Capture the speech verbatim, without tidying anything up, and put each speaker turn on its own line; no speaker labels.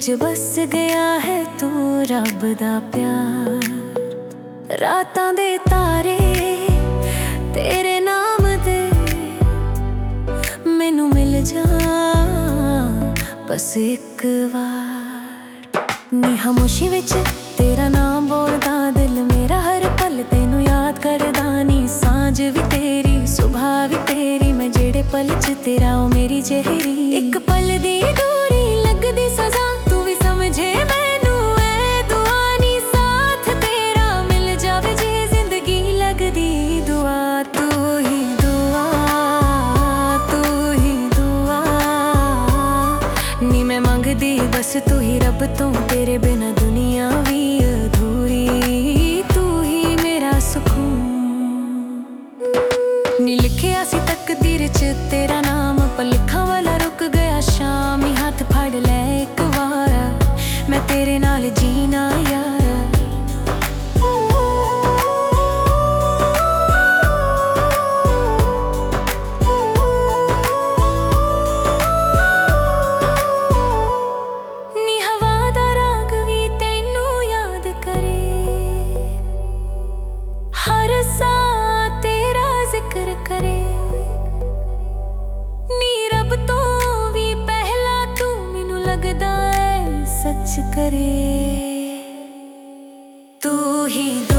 विच बस गया है तू रब दा प्यार। रातां दे तारे तेरे नाम दे मैनू मिल जा बस एक बार। नी खामोशी विच तेरा नाम बोलदा दिल मेरा हर पल तेनू याद करदा। नी सांझ भी तेरी सुबह भी तेरी मैं जेड़े पल च तेरा ओ मेरी जहरी। एक पल दी दूरी लगदी सजा तू भी समझे मैनू ऐ दुआ। नी साथ तेरा मिल जावे जे जिंदगी लगदी दुआ। तू ही दुआ तू ही दुआ नी मैं मंगदी बस तू ही रब तो तेरे बिना दुनिया भी अधूरी। तू ही मेरा सुकून नी लिखिया सी तकदीर च तेरा नाम पर लिखा वाला रुक गया शाम। ही हाथ फड़ ले एक बार मैं तेरे नाल जीना यार। नी हवा दा राग भी तैनू याद करे हर सा तेरा जिक्र करे। नी रब तो भी पहला तू मैनू लगदा है सच करे। तू ही